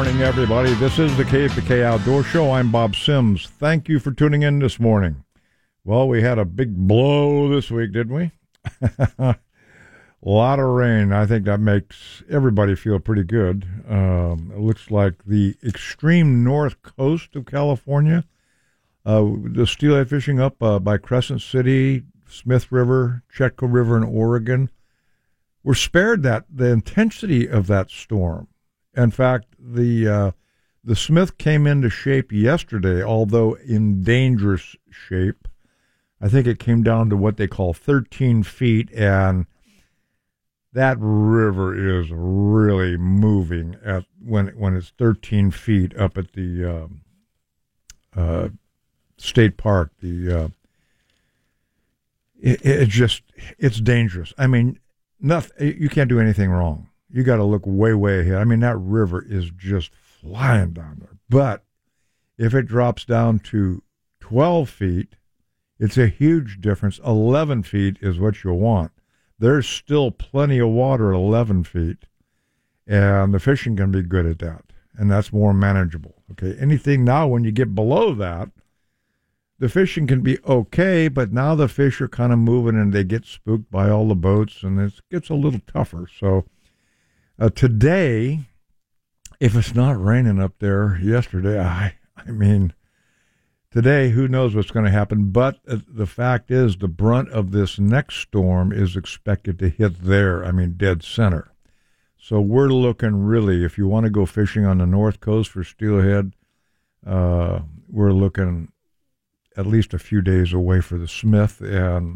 morning, everybody. This is the KPK Outdoor Show. I'm Bob Sims. Thank you for tuning in this morning. Well, we had a big blow this week, didn't we? A lot of rain. I think that makes everybody feel pretty good. It looks like the extreme north coast of California, the steelhead fishing up by Crescent City, Smith River, Chetco River in Oregon, were spared the intensity of that storm. In fact, the Smith came into shape yesterday, although in dangerous shape. I think it came down to what they call 13 feet, and that river is really moving when it's 13 feet up at the state park. It's dangerous. I mean, you can't do anything wrong. You got to look way, way ahead. I mean, that river is just flying down there. But if it drops down to 12 feet, it's a huge difference. 11 feet is what you'll want. There's still plenty of water at 11 feet, and the fishing can be good at that, and that's more manageable. Okay, anything now when you get below that, the fishing can be okay, but now the fish are kind of moving, and they get spooked by all the boats, and it gets a little tougher. So today, if it's not raining up there yesterday, I mean, today, who knows what's going to happen, but the fact is the brunt of this next storm is expected to hit there, dead center. So we're looking really, if you want to go fishing on the north coast for steelhead, we're looking at least a few days away for the Smith, and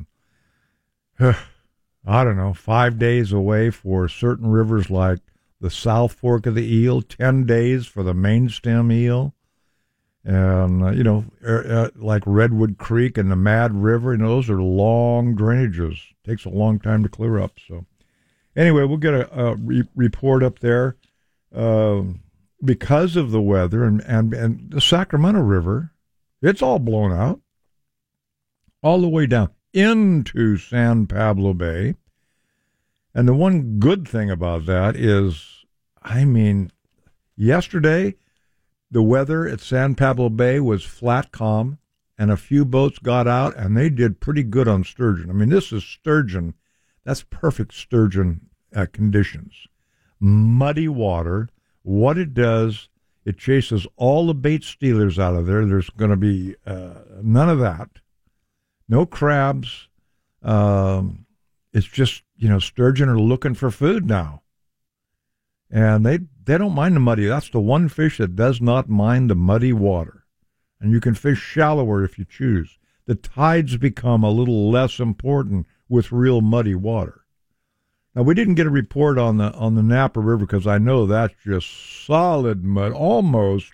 I don't know, 5 days away for certain rivers like the South Fork of the Eel, 10 days for the main stem eel. And, like Redwood Creek and the Mad River, those are long drainages. Takes a long time to clear up. So, anyway, we'll get a report up there because of the weather. And the Sacramento River, it's all blown out all the way down into San Pablo Bay. And the one good thing about that is, yesterday, the weather at San Pablo Bay was flat calm, and a few boats got out, and they did pretty good on sturgeon. This is sturgeon. That's perfect sturgeon conditions. Muddy water. What it does, it chases all the bait stealers out of there. There's going to be none of that. No crabs. It's just, sturgeon are looking for food now. And they don't mind the muddy. That's the one fish that does not mind the muddy water. And you can fish shallower if you choose. The tides become a little less important with real muddy water. Now, we didn't get a report on the Napa River because I know that's just solid mud, almost.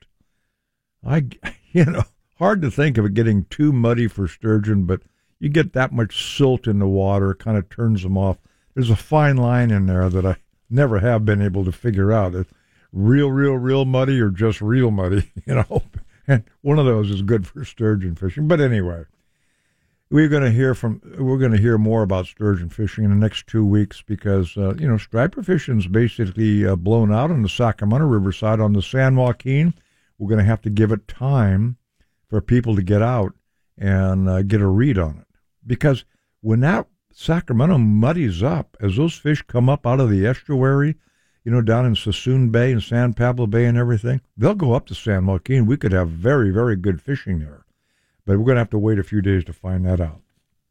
Hard to think of it getting too muddy for sturgeon, but you get that much silt in the water, it kind of turns them off. There's a fine line in there that I never have been able to figure out. It's real muddy or just real muddy, And one of those is good for sturgeon fishing. But anyway, we're going to hear more about sturgeon fishing in the next 2 weeks because striper fishing's basically blown out on the Sacramento River side. On the San Joaquin, we're going to have to give it time for people to get out and get a read on it, because when that Sacramento muddies up, as those fish come up out of the estuary, down in Suisun Bay and San Pablo Bay and everything, they'll go up to San Joaquin. We could have very, very good fishing there. But we're going to have to wait a few days to find that out.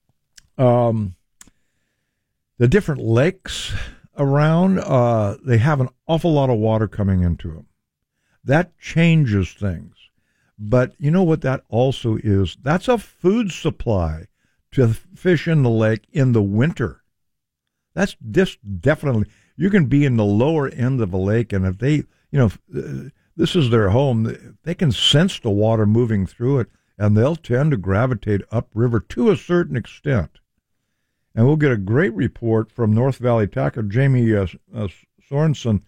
The different lakes around, they have an awful lot of water coming into them. That changes things. But you know what that also is? That's a food supply to fish in the lake in the winter. That's just definitely, you can be in the lower end of a lake, and if they, this is their home, they can sense the water moving through it, and they'll tend to gravitate upriver to a certain extent. And we'll get a great report from North Valley Tackle, Jamie Sorensen,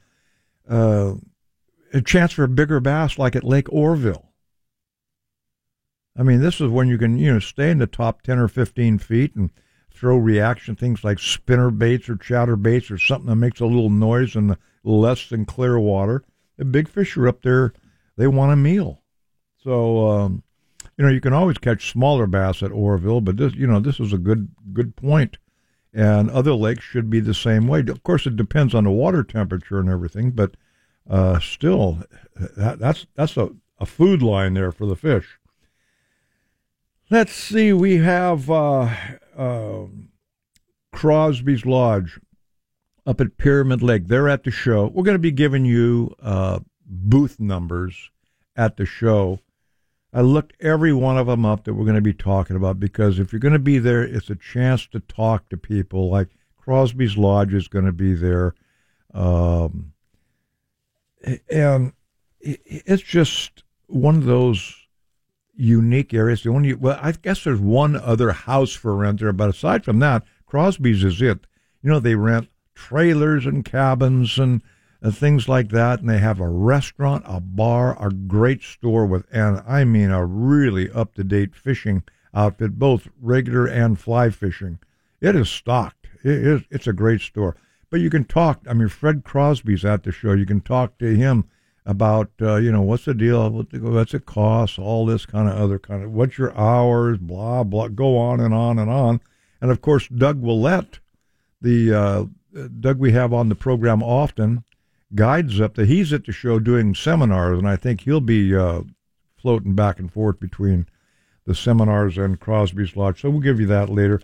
a chance for a bigger bass like at Lake Orville. This is when you can, stay in the top 10 or 15 feet and throw reaction things like spinner baits or chatter baits or something that makes a little noise in the less than clear water. the big fish are up there. They want a meal. So, you can always catch smaller bass at Oroville, but this is a good point. And other lakes should be the same way. Of course, it depends on the water temperature and everything, but still, that's a food line there for the fish. Let's see. We have Crosby's Lodge up at Pyramid Lake. They're at the show. We're going to be giving you booth numbers at the show. I looked every one of them up that we're going to be talking about, because if you're going to be there, it's a chance to talk to people. Like Crosby's Lodge is going to be there. And it's just one of those unique areas. I guess there's one other house for rent there, but aside from that, Crosby's is it. They rent trailers and cabins and things like that, and they have a restaurant, a bar, a great store and I mean a really up-to-date fishing outfit, both regular and fly fishing. It is stocked. It's a great store. But you can talk. I mean, Fred Crosby's at the show. You can talk to him about, what's the deal, what's it cost, all this kind of other kind of, what's your hours, blah, blah, go on and on and on. And, of course, Doug Willett, the Doug we have on the program often, guides up there. He's at the show doing seminars, and I think he'll be floating back and forth between the seminars and Crosby's Lodge. So we'll give you that later.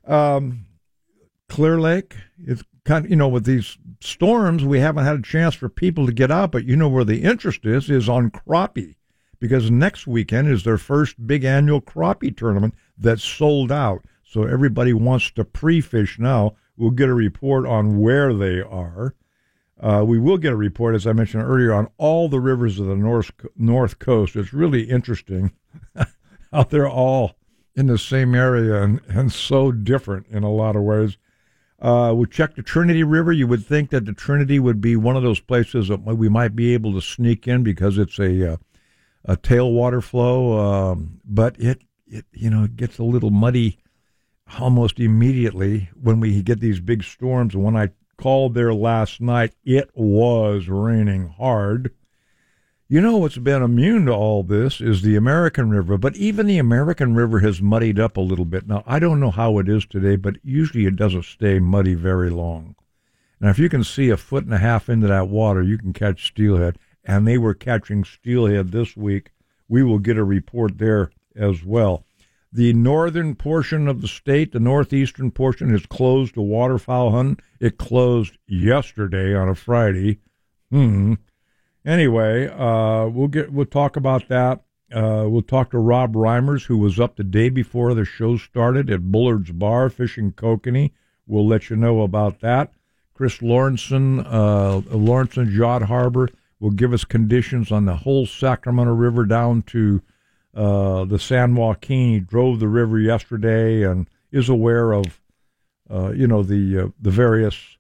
Clear Lake, it's kind of, with these storms, we haven't had a chance for people to get out, but where the interest is on crappie, because next weekend is their first big annual crappie tournament that's sold out. So everybody wants to pre-fish now. We'll get a report on where they are. We will get a report, as I mentioned earlier, on all the rivers of the north coast. It's really interesting how they're all in the same area and so different in a lot of ways. We checked the Trinity River. You would think that the Trinity would be one of those places that we might be able to sneak in because it's a tailwater flow, but it gets a little muddy almost immediately when we get these big storms. And when I called there last night, it was raining hard. What's been immune to all this is the American River, but even the American River has muddied up a little bit. Now, I don't know how it is today, but usually it doesn't stay muddy very long. Now, if you can see 1.5 feet into that water, you can catch steelhead, and they were catching steelhead this week. We will get a report there as well. The northern portion of the state, the northeastern portion, is closed to waterfowl hunting. It closed yesterday on a Friday. Anyway, we'll talk about that. We'll talk to Rob Reimers, who was up the day before the show started at Bullard's Bar fishing kokanee. We'll let you know about that. Chris Lawrenson, Lawrenson's Yacht Harbor, will give us conditions on the whole Sacramento River down to the San Joaquin. He drove the river yesterday and is aware of, the various,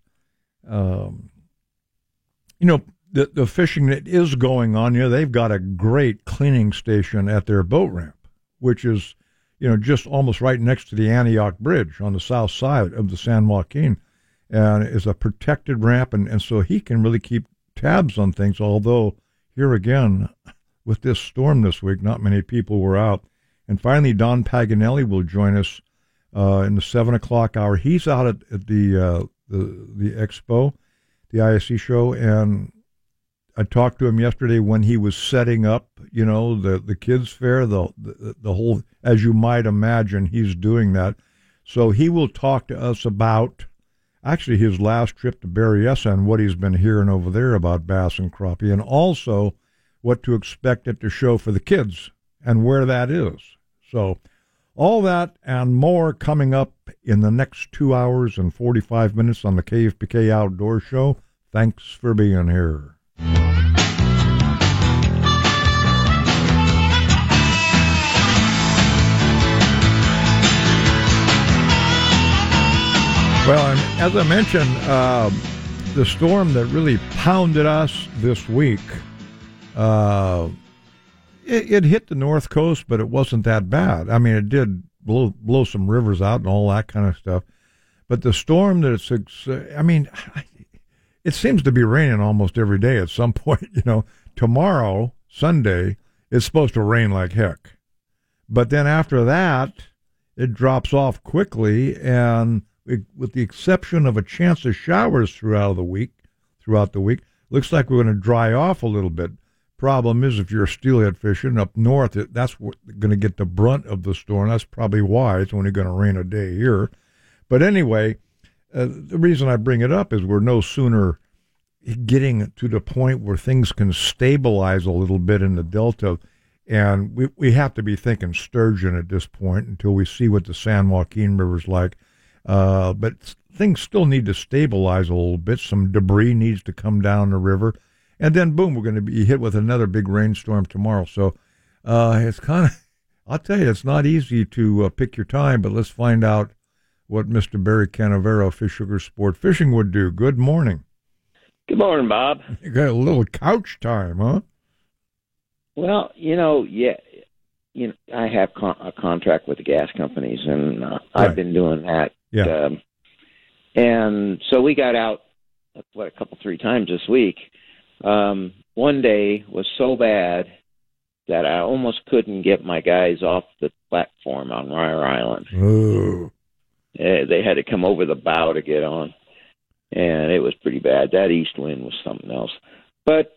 the fishing that is going on. They've got a great cleaning station at their boat ramp, which is, just almost right next to the Antioch Bridge on the south side of the San Joaquin, and is a protected ramp, and so he can really keep tabs on things, although here again, with this storm this week, not many people were out. And finally, Don Paganelli will join us in the 7 o'clock hour. He's out at the expo, the ISC show, and I talked to him yesterday when he was setting up, the kids fair, the whole, as you might imagine, he's doing that. So he will talk to us about actually his last trip to Berryessa and what he's been hearing over there about bass and crappie, and also what to expect at the show for the kids and where that is. So all that and more coming up in the next 2 hours and 45 minutes on the KFPK Outdoor Show. Thanks for being here. Well, and as I mentioned, the storm that really pounded us this week, it hit the north coast, but it wasn't that bad. I mean, it did blow some rivers out and all that kind of stuff. But the storm that it seems to be raining almost every day at some point. Tomorrow, Sunday, it's supposed to rain like heck. But then after that, it drops off quickly, and with the exception of a chance of showers throughout the week, looks like we're going to dry off a little bit. Problem is, if you're steelhead fishing up north, that's going to get the brunt of the storm. That's probably why it's only going to rain a day here. But anyway, the reason I bring it up is we're no sooner getting to the point where things can stabilize a little bit in the Delta, and we have to be thinking sturgeon at this point until we see what the San Joaquin River's like. But things still need to stabilize a little bit. Some debris needs to come down the river. And then, boom, we're going to be hit with another big rainstorm tomorrow. So it's kind of, I'll tell you, it's not easy to pick your time, but let's find out what Mr. Barry Canavero, Fish Sugar Sport Fishing, would do. Good morning. Good morning, Bob. You got a little couch time, huh? Well, I have a contract with the gas companies, and Right. I've been doing that. Yeah. And so we got out, a couple, 3 times this week. One day was so bad that I almost couldn't get my guys off the platform on Ryer Island. Ooh. They had to come over the bow to get on, and it was pretty bad. That east wind was something else. But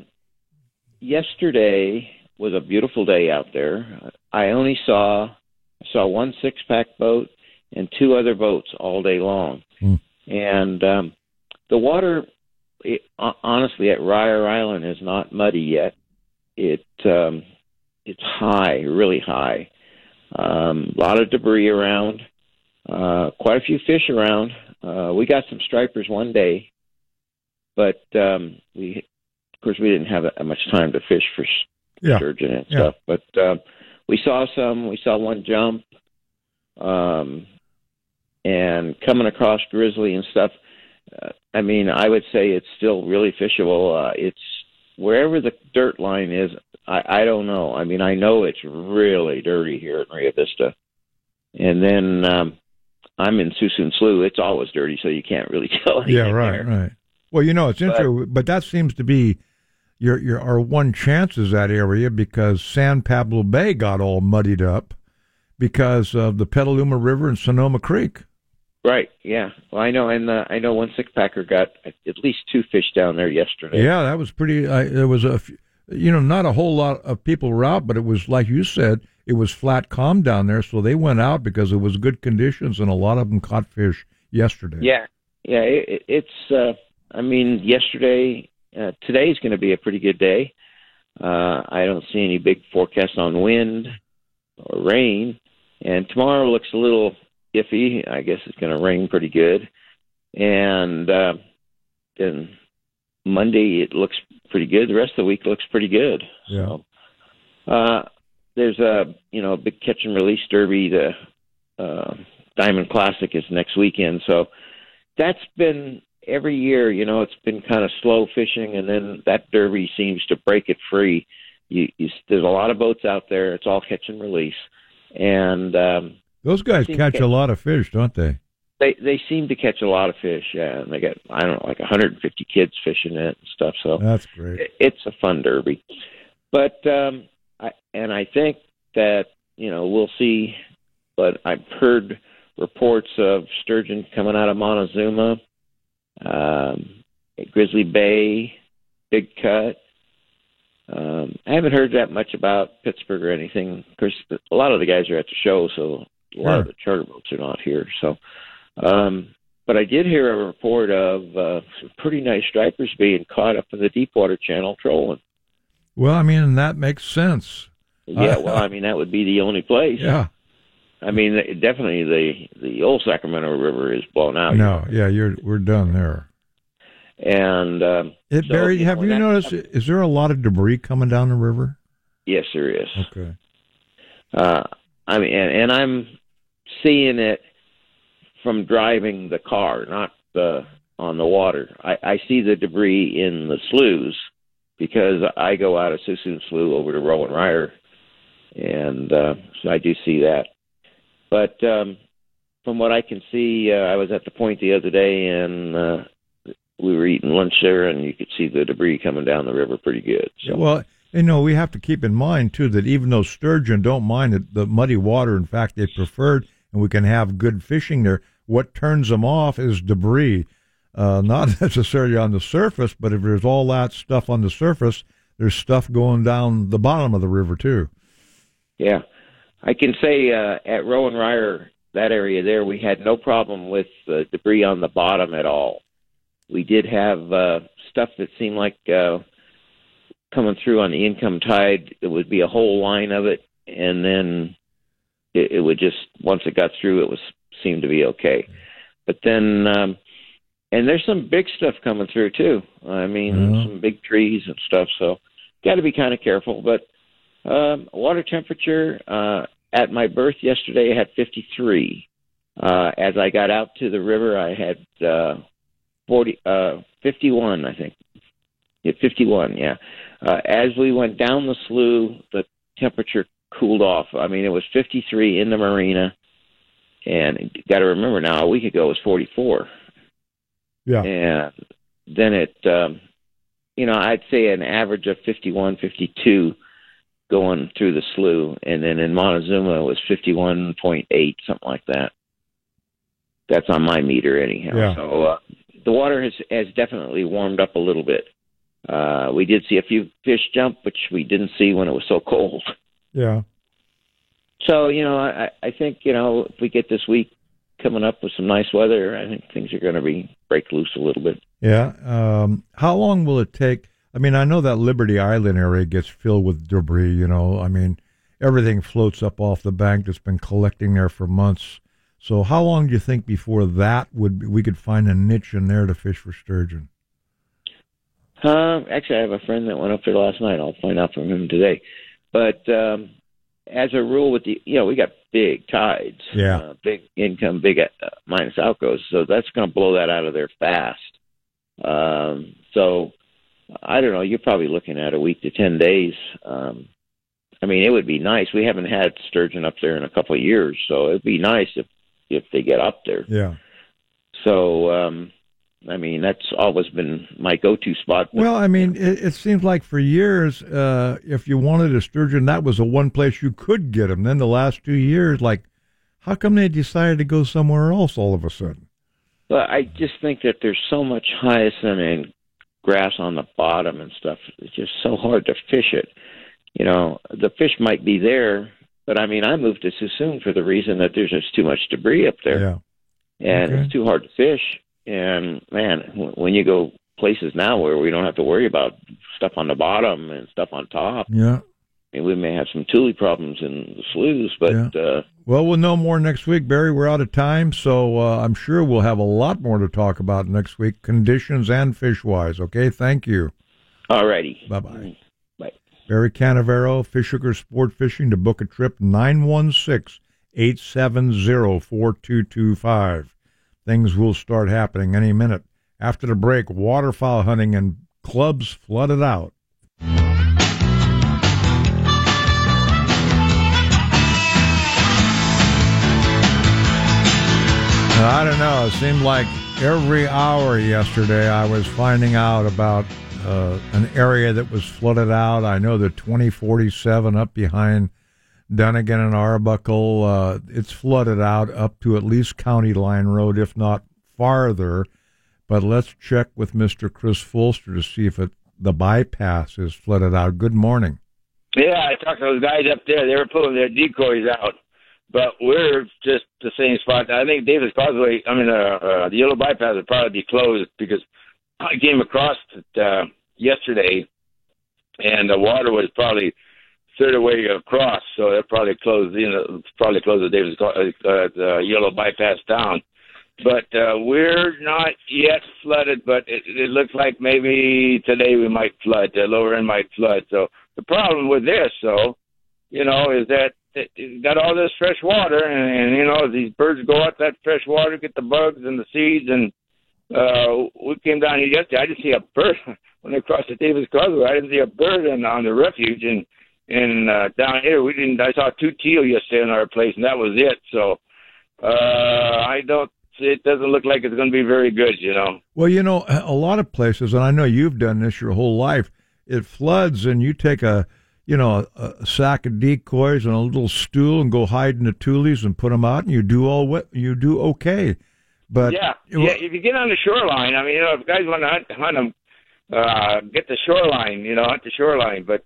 yesterday was a beautiful day out there. I saw 1 6-pack boat and 2 other boats all day long. And the water, honestly, at Ryer Island is not muddy yet. It's high, really high. A lot of debris around. Quite a few fish around. We got some stripers one day, but of course we didn't have much time to fish for sturgeon and stuff. But we saw some. We saw one jump, and coming across grizzly and stuff. I would say it's still really fishable. It's wherever the dirt line is. I don't know. I know it's really dirty here at Rio Vista, and then I'm in Suisun Slough. It's always dirty, so you can't really tell anything. Yeah, right, there. right. Well, it's interesting, but that seems to be our one chance is that area, because San Pablo Bay got all muddied up because of the Petaluma River and Sonoma Creek. Right. Yeah. Well, I know, and I know 1 6-packer got at least 2 fish down there yesterday. Yeah, that was pretty. There was not a whole lot of people were out, but it was like you said, it was flat, calm down there, so they went out because it was good conditions, and a lot of them caught fish yesterday. Yeah. Yeah. It's. Yesterday. Today's going to be a pretty good day. I don't see any big forecasts on wind or rain, and tomorrow looks a little iffy. I guess it's going to rain pretty good, and then Monday it looks pretty good. The rest of the week looks pretty good. Yeah. So, there's a big catch and release derby. The Diamond Classic is next weekend, so that's been every year. It's been kind of slow fishing, and then that derby seems to break it free. There's a lot of boats out there. It's all catch and release, and those guys catch a lot of fish, don't they? They seem to catch a lot of fish. Yeah, and they got like 150 kids fishing it and stuff. So that's great. It's a fun derby, but I think that we'll see. But I've heard reports of sturgeon coming out of Montezuma, Grizzly Bay, Big Cut. I haven't heard that much about Pittsburgh or anything. Of course, a lot of the guys are at the show, so a lot of the charter boats are not here. So, but I did hear a report of some pretty nice stripers being caught up in the Deepwater Channel trolling. Well, that makes sense. Yeah, that would be the only place. Yeah. Definitely the old Sacramento River is blown out. No, we're done there. And Barry, have you noticed? Is there a lot of debris coming down the river? Yes, there is. Okay. And I'm seeing it from driving the car, not on the water. I see the debris in the sloughs because I go out of Suisun Slough over to Rowan Ryer, and so I do see that. But from what I can see, I was at the point the other day, and we were eating lunch there, and you could see the debris coming down the river pretty good. So. Well, we have to keep in mind, too, that even though sturgeon don't mind the muddy water, in fact, they prefer it, and we can have good fishing there, what turns them off is debris. Not necessarily on the surface, but if there's all that stuff on the surface, there's stuff going down the bottom of the river, too. Yeah. I can say at Rowan Ryer, that area there, we had no problem with debris on the bottom at all. We did have stuff that seemed like coming through on the income tide. It would be a whole line of it, and then it would just, once it got through, it seemed to be okay. But then, and there's some big stuff coming through too. I mean, some big trees and stuff. So, got to be kind of careful. But water temperature at my berth yesterday, I had 53. As I got out to the river, I had 51, I think. Yeah, 51, yeah. As we went down the slough, the temperature cooled off. I mean, it was 53 in the marina, and you got to remember now, a week ago it was 44. Yeah. And then it, I'd say an average of 51, 52 going through the slough, and then in Montezuma it was 51.8, something like that. That's on my meter anyhow. Yeah. So the water has definitely warmed up a little bit. We did see a few fish jump, which we didn't see when it was so cold. Yeah. So, I think, if we get this week coming up with some nice weather, I think things are going to break loose a little bit. Yeah. How long will it take? I mean, I know that Liberty Island area gets filled with debris, I mean, everything floats up off the bank that's been collecting there for months. So how long do you think before we could find a niche in there to fish for sturgeon? Actually, I have a friend that went up there last night. I'll find out from him today. But as a rule, we got big tides, big income, big minus outgoes, so that's going to blow that out of there fast. So I don't know. You're probably looking at a week to 10 days. I mean, it would be nice. We haven't had sturgeon up there in a couple of years, so it'd be nice if they get up there. Yeah. So. I mean, that's always been my go-to spot. Well, I mean, it seems like for years, if you wanted a sturgeon, that was the one place you could get them. Then the last 2 years, how come they decided to go somewhere else all of a sudden? Well, I just think that there's so much hyacinth and grass on the bottom and stuff. It's just so hard to fish it. The fish might be there, but I mean, I moved to Suisun for the reason that there's just too much debris up there. Yeah. And it's too hard to fish. And, man, when you go places now where we don't have to worry about stuff on the bottom and stuff on top, yeah, I mean, we may have some tule problems in the sloughs, but... Yeah. Well, we'll know more next week, Barry. We're out of time, so I'm sure we'll have a lot more to talk about next week, conditions and fish-wise, okay? Thank you. All righty. Bye-bye. Bye. Barry Canavero, Fish Hooker Sport Fishing. To book a trip, 916-870-4225. Things will start happening any minute. After the break, waterfowl hunting and clubs flooded out. I don't know. It seemed like every hour yesterday I was finding out about an area that was flooded out. I know the 2047 up behind Dunnigan and Arbuckle, it's flooded out up to at least County Line Road, if not farther. But let's check with Mr. Chris Fulster to see if the bypass is flooded out. Good morning. Yeah, I talked to those guys up there. They were pulling their decoys out. But we're just the same spot. I think Davis Causeway, the Yellow Bypass would probably be closed because I came across it yesterday, and the water was probably third away across, so they'll probably close. Probably close the Davis the Yellow Bypass down. But we're not yet flooded. But it looks like maybe today we might flood. The lower end might flood. So the problem with this, though, is that you got all this fresh water, and these birds go out that fresh water, get the bugs and the seeds, and we came down here yesterday. I didn't see a bird when I crossed the Davis Causeway. I didn't see a bird on the refuge, and down here I saw 2 teal yesterday in our place, and that was it. So I don't it doesn't look like it's going to be very good. Well, a lot of places, and I know you've done this your whole life. It floods, and you take a sack of decoys and a little stool and go hide in the tulies and put them out, and you do okay. But if you get on the shoreline, I mean, if guys want to hunt them, get the shoreline, hunt the shoreline. But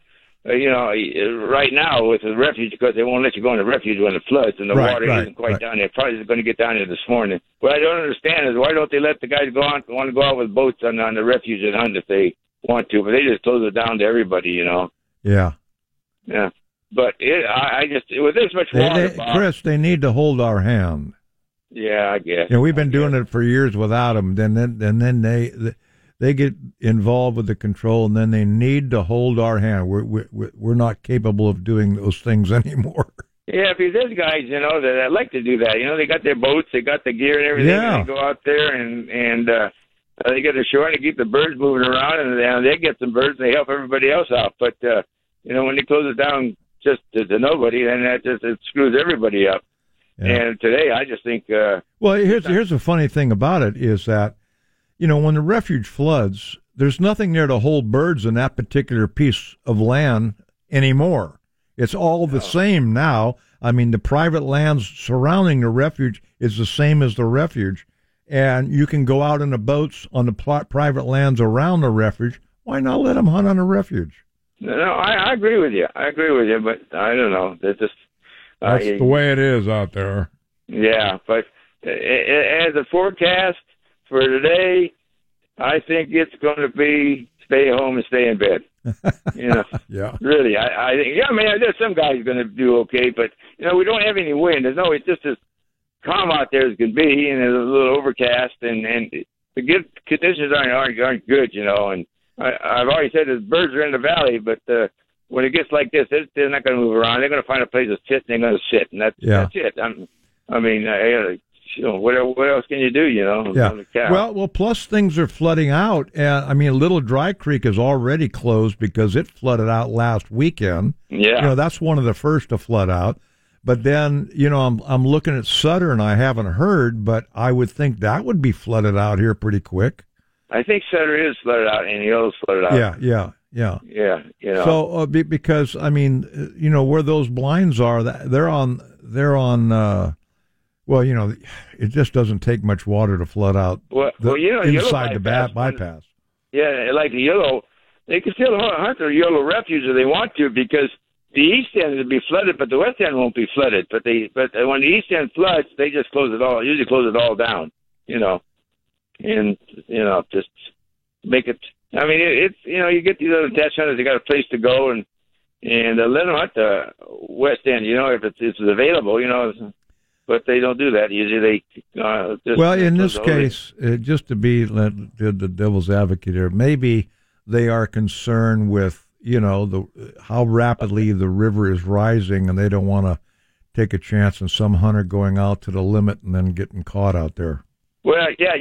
right now with the refuge, because they won't let you go in the refuge when it floods and the water isn't quite down there. Probably going to get down there this morning. What I don't understand is why don't they let the guys want to go out with boats on the refuge and hunt if they want to, but they just close it down to everybody. Yeah. Yeah. But with this much water, Bob, Chris, they need to hold our hand. Yeah, I guess. We've been doing it for years without them. Then they get involved with the control, and then they need to hold our hand. We're not capable of doing those things anymore. Yeah, because there's guys, that like to do that. They got their boats, they got the gear and everything, and they go out there and they get ashore and keep the birds moving around, and they get some birds and they help everybody else out. But when they close it down just to nobody, then it screws everybody up. Yeah. And today, I just think. Well, here's the funny thing about it is that, when the refuge floods, there's nothing there to hold birds in that particular piece of land anymore. It's all the same now. I mean, the private lands surrounding the refuge is the same as the refuge, and you can go out in the boats on the private lands around the refuge. Why not let them hunt on the refuge? No, I agree with you. But I don't know. That's the way it is out there. Yeah, but as a forecast for today, I think it's going to be stay home and stay in bed. Yeah. Really, I think. Yeah, I mean, there's some guys going to do okay, but we don't have any wind. It's just as calm out there as can be, and there's a little overcast, and the good conditions aren't good, And I've already said that birds are in the valley, but when it gets like this, they're not going to move around. They're going to find a place to sit, and they're going to sit, and that's it. What else can you do? Yeah. Well, plus things are flooding out, and Little Dry Creek is already closed because it flooded out last weekend. Yeah. That's one of the first to flood out. But then, I'm looking at Sutter, and I haven't heard, but I would think that would be flooded out here pretty quick. I think Sutter is flooded out, and Hill's flooded out. Yeah. Yeah. So because where those blinds are, they're on. It just doesn't take much water to flood out inside the bypass. Yeah, like the Yellow, they can still hunt their Yellow refuge if they want to, because the east end will be flooded, but the west end won't be flooded. But when the east end floods, they just usually close it all down. And just make it. I mean, it's you get these other test hunters, they got a place to go, and let them hunt the west end. If it's available, but they don't do that. Usually they well, in this case, just to be the devil's advocate here, maybe they are concerned with how rapidly the river is rising, and they don't want to take a chance on some hunter going out to the limit and then getting caught out there. Well, yeah,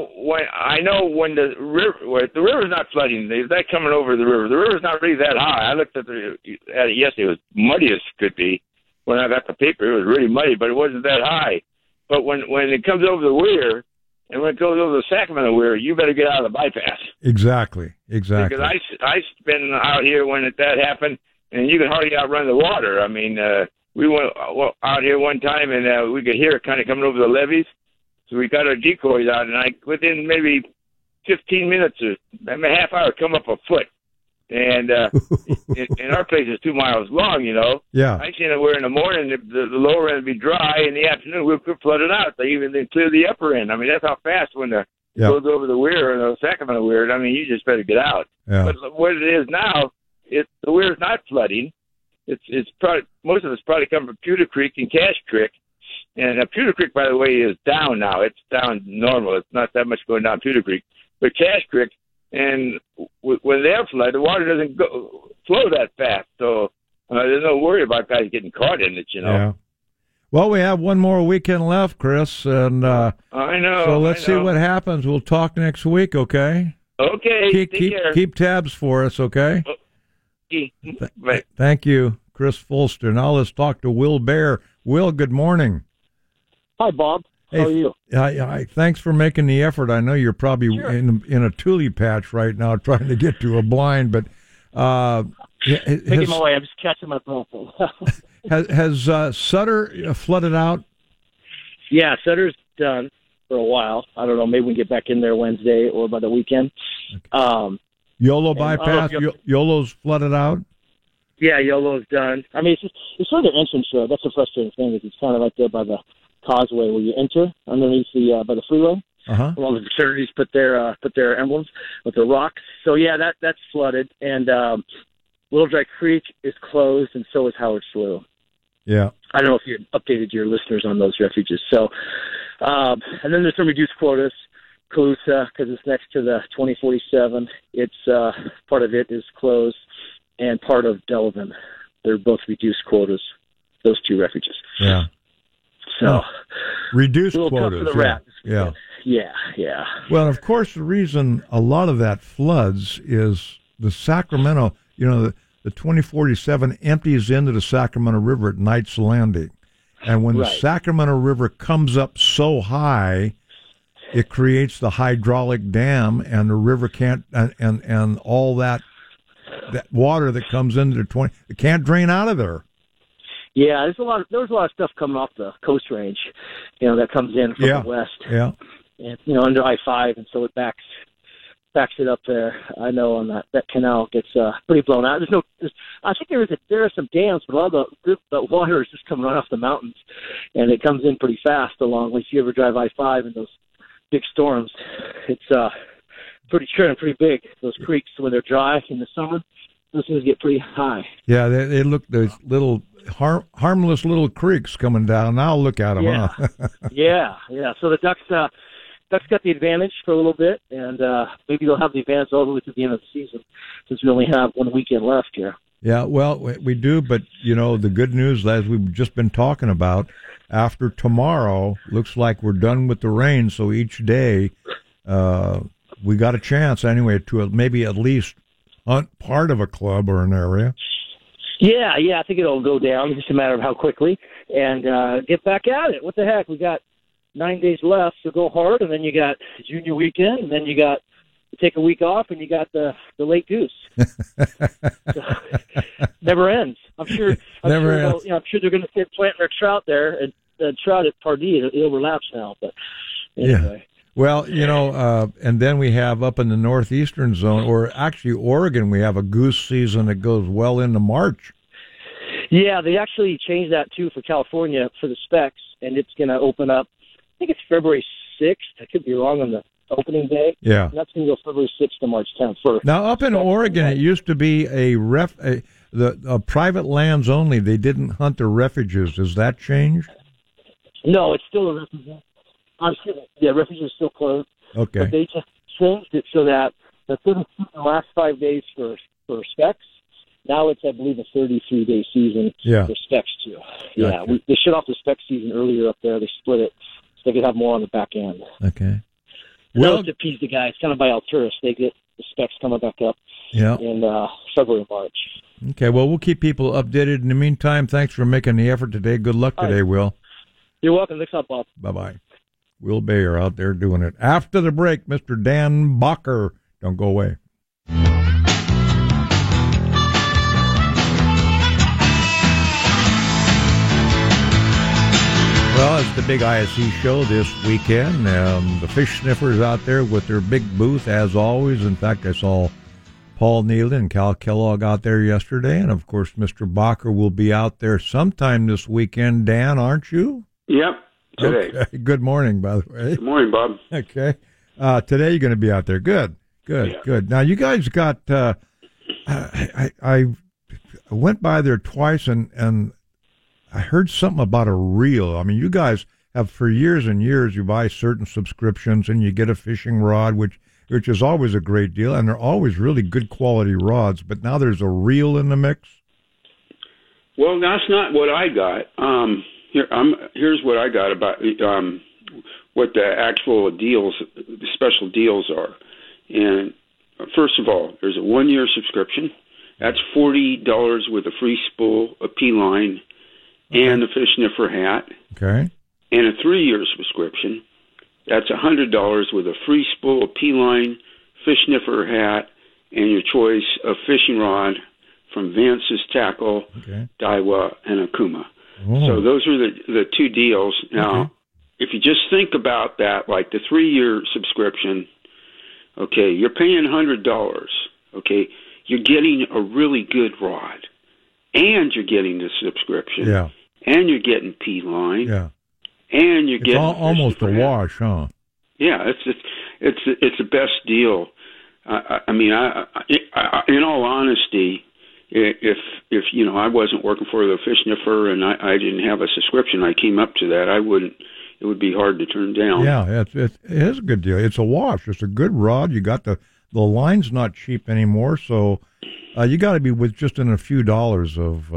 when the river's not flooding, they're not coming over the river. The river's not really that high. I looked at it yesterday; it was muddy as could be. When I got the paper, it was really muddy, but it wasn't that high. But when it comes over the weir, and when it goes over the Sacramento weir, you better get out of the bypass. Exactly. Because I've been out here when that happened, and you could hardly outrun the water. I mean, we went out here one time, and we could hear it kind of coming over the levees. So we got our decoys out, and within maybe 15 minutes or maybe a half hour, come up a foot. And and our place is 2 miles long, Yeah. I seen it where in the morning the lower end would be dry, in the afternoon we could flood it out. They clear the upper end. I mean, that's how fast when it goes over the weir or the Sacramento weir. I mean, you just better get out. Yeah. But what it is now, the weir is not flooding. It's probably most of it's probably coming from Pewter Creek and Cache Creek. And Pewter Creek, by the way, is down now. It's down normal. It's not that much going down Pewter Creek. But Cache Creek, and when they're flooded, the water doesn't flow that fast. So there's no worry about guys getting caught in it, Yeah. Well, we have one more weekend left, Chris. And I know. So let's see what happens. We'll talk next week, okay? Okay. Take care. Keep tabs for us, okay? Right. Thank you, Chris Fulster. Now let's talk to Will Bear. Will, good morning. Hi, Bob. Hey, How are you? Thanks for making the effort. I know you're probably in a tule patch right now trying to get to a blind, but Making my way. I'm just catching my breath. has Sutter flooded out? Yeah, Sutter's done for a while. I don't know. Maybe we can get back in there Wednesday or by the weekend. Okay. Yolo bypass. Yolo's flooded out. Yeah, Yolo's done. I mean, it's sort of the entrance road. That's the frustrating thing. Is it's kind of right there by the causeway where you enter underneath the by the freeway. All the fraternities put their emblems with the rocks. So yeah, that's flooded, and Little Dry Creek is closed, and so is Howard Slough. Yeah, I don't know if you updated your listeners on those refuges. So, and then there's some reduced quotas. Calusa, because it's next to the 2047. It's part of it is closed, and part of Delavan. They're both reduced quotas. Those two refuges. Yeah. So reduced a little quotas. Tough for the rats. Yeah. Well, of course, the reason a lot of that floods is the Sacramento. You know, the 2047 empties into the Sacramento River at Knight's Landing, and when the Sacramento River comes up so high, it creates the hydraulic dam, and the river can't, and all that water that comes into the it can't drain out of there. Yeah, there was a lot of stuff coming off the Coast Range, that comes in from the west. Yeah. And under I-5, and so it backs it up there. I know on that canal gets pretty blown out. I think there are some dams, but a lot of the water is just coming right off the mountains, and it comes in pretty fast. If you ever drive I-5 in those big storms, it's pretty big. Those creeks, when they're dry in the summer, those things get pretty high. Yeah, they look, those little harmless little creeks coming down. Now look at them. Yeah, huh? yeah. So the Ducks got the advantage for a little bit, and maybe they'll have the advantage all the way to the end of the season, since we only have one weekend left here. Yeah, well, we do, but the good news, as we've just been talking about, after tomorrow, looks like we're done with the rain. So each day, we got a chance anyway to maybe at least hunt part of a club or an area. Yeah, I think it'll go down. It's just a matter of how quickly, and get back at it. What the heck? We got 9 days left, so go hard, and then you got junior weekend, and then you got to take a week off, and you got the late goose. So, never ends. I'm sure they're going to start planting their trout there, and trout at Pardee. It overlaps now, but anyway. Yeah. Well, and then we have up in the northeastern zone, or actually Oregon, we have a goose season that goes well into March. Yeah, they actually changed that too for California for the specs, and it's going to open up. I think it's February 6th. I could be wrong on the opening day. Yeah, and that's going to go February 6th to March 10th. Now, up in Oregon, it used to be the private lands only. They didn't hunt the refuges. Has that changed? No, it's still a refuge. The refuge is still closed. Okay. But they just changed it so that the last 5 days for specs. Now it's, I believe, a 33-day season for specs too. Yeah, gotcha. They shut off the spec season earlier up there. They split it so they could have more on the back end. Okay. Well, to appease the guys, kind of by Alturas, they get the specs coming back up in February and March. Okay, well, we'll keep people updated. In the meantime, thanks for making the effort today. Good luck today, Will. You're welcome. Thanks a lot, Bob. Bye-bye. Will Bayer out there doing it. After the break, Mr. Dan Bacher. Don't go away. Well, it's the big ISE show this weekend. The Fish Sniffers out there with their big booth, as always. In fact, I saw Paul Nealon and Cal Kellogg out there yesterday. And, of course, Mr. Bacher will be out there sometime this weekend. Dan, aren't you? Yep. Today. Okay. Good morning, by the way. Good morning, Bob. Okay. Today you're going to be out there. Good. Now, you guys got, I went by there twice and I heard something about a reel. I mean, you guys have for years and years, you buy certain subscriptions and you get a fishing rod, which is always a great deal. And they're always really good quality rods. But now there's a reel in the mix. Well, that's not what I got. Here's what I got about what the actual deals, the special deals are. And first of all, there's a 1-year subscription. That's $40 with a free spool, a P-line, and the Fish Sniffer hat. Okay. and a 3-year subscription. That's $100 with a free spool of P-line, fish sniffer hat, and your choice of fishing rod from Vance's Tackle, Daiwa, and Akuma. Oh. So those are the 2 deals. Now, if you just think about that, like the 3-year subscription, okay, you're paying $100, okay? You're getting a really good rod, and you're getting the subscription, and you're getting P-line, and you're getting almost a wash, huh? Yeah, it's the best deal. I mean, in all honesty, if I wasn't working for the Fish Sniffer and I didn't have a subscription, I came up to that, it would be hard to turn down. Yeah, it is a good deal. It's a wash. It's a good rod. You got the line's not cheap anymore, so you got to be within a few dollars of,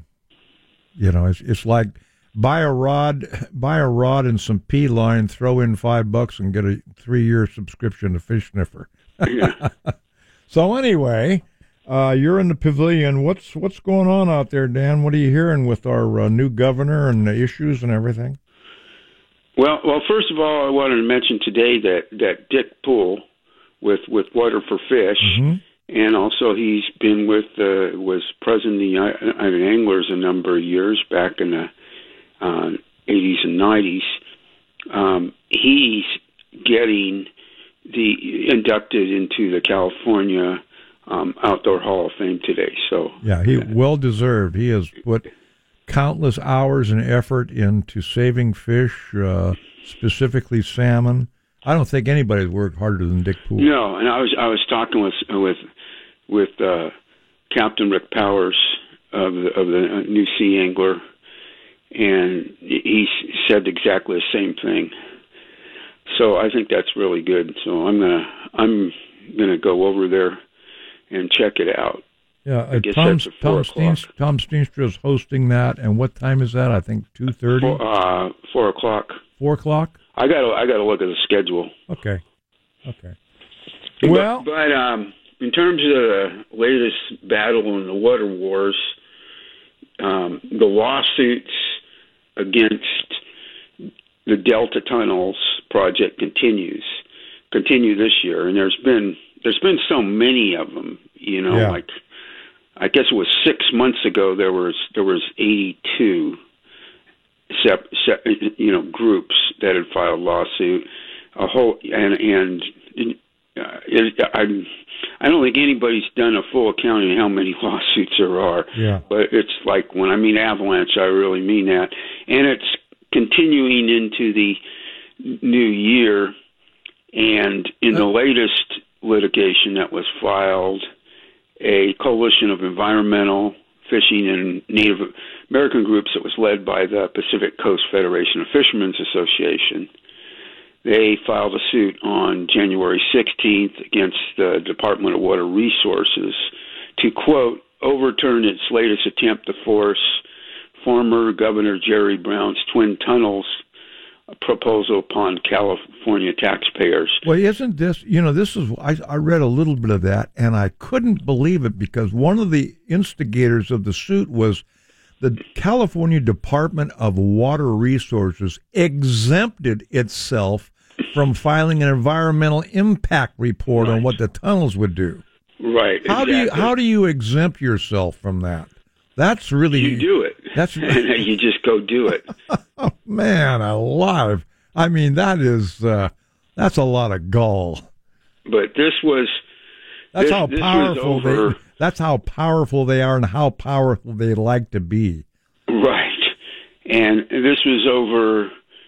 it's like buy a rod and some P-line, throw in $5 and get a 3-year subscription to Fish Sniffer. Yeah. So anyway, you're in the pavilion. What's going on out there, Dan? What are you hearing with our new governor and the issues and everything? Well, first of all, I wanted to mention today that Dick Poole with Water for Fish, and also he's been was president of the United Anglers a number of years back in the 80s and 90s. He's getting inducted into the California Outdoor Hall of Fame today. So yeah, he well deserved. He has put countless hours and effort into saving fish, specifically salmon. I don't think anybody's worked harder than Dick Poole. No, and I was talking with Captain Rick Powers of the New Sea Angler, and he said exactly the same thing. So I think that's really good. So I'm gonna go over there and check it out. Yeah, Tom Steenstra is hosting that, and what time is that? I think 2:30. 4 o'clock. 4 o'clock. I gotta look at the schedule. Okay. Well, but in terms of the latest battle in the water wars, the lawsuits against the Delta Tunnels project continue this year, and there's been so many of them. Like I guess it was 6 months ago there was 82 groups that had filed lawsuit. I don't think anybody's done a full accounting of how many lawsuits there are. Yeah. But it's like, when I mean avalanche, I really mean that. And it's continuing into the new year. And in the latest litigation that was filed, a coalition of environmental, fishing, and Native American groups that was led by the Pacific Coast Federation of Fishermen's Association, they filed a suit on January 16th against the Department of Water Resources to, quote, overturn its latest attempt to force former Governor Jerry Brown's Twin Tunnels proposal upon California taxpayers. Well, isn't this, I read a little bit of that, and I couldn't believe it, because one of the instigators of the suit was the California Department of Water Resources exempted itself from filing an environmental impact report on what the tunnels would do. Right. How do you exempt yourself from that? That's really, you do it. That's you just go do it. Oh man, alive! I mean, that's a lot of gall. But that's how powerful that's how powerful they are, and how powerful they like to be. Right. And this was over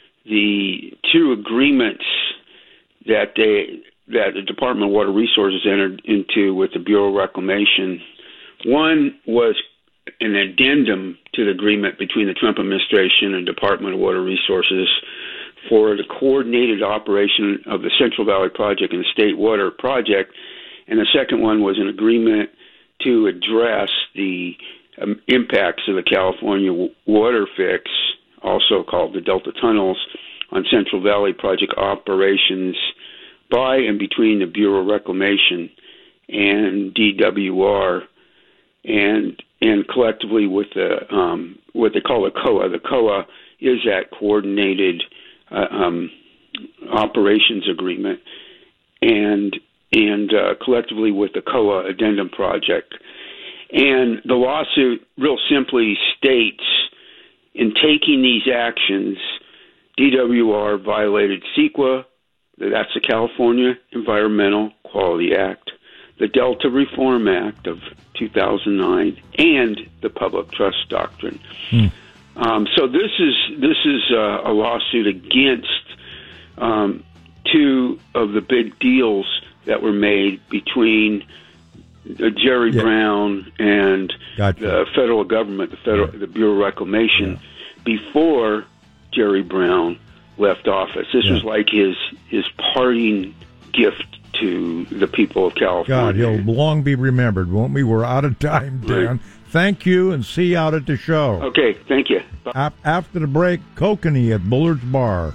the two agreements that the Department of Water Resources entered into with the Bureau of Reclamation. One was an addendum to the agreement between the Trump administration and Department of Water Resources for the coordinated operation of the Central Valley Project and the State Water Project. And the second one was an agreement to address the impacts of the California water fix, also called the Delta Tunnels, on Central Valley Project operations by and between the Bureau of Reclamation and DWR, and collectively with the what they call the COA. The COA is that coordinated operations agreement, and collectively with the COA Addendum Project. And the lawsuit real simply states, in taking these actions, DWR violated CEQA, that's the California Environmental Quality Act, the Delta Reform Act of 2009, and the Public Trust Doctrine. So this is a lawsuit against two of the big deals that were made between Jerry Brown and the federal government, the Bureau of Reclamation, before Jerry Brown left office. This was like his parting gift to the people of California. God, he'll long be remembered, won't we? We're out of time, Dan. Right. Thank you, and see you out at the show. Okay, thank you. After the break, Kokanee at Bullard's Bar.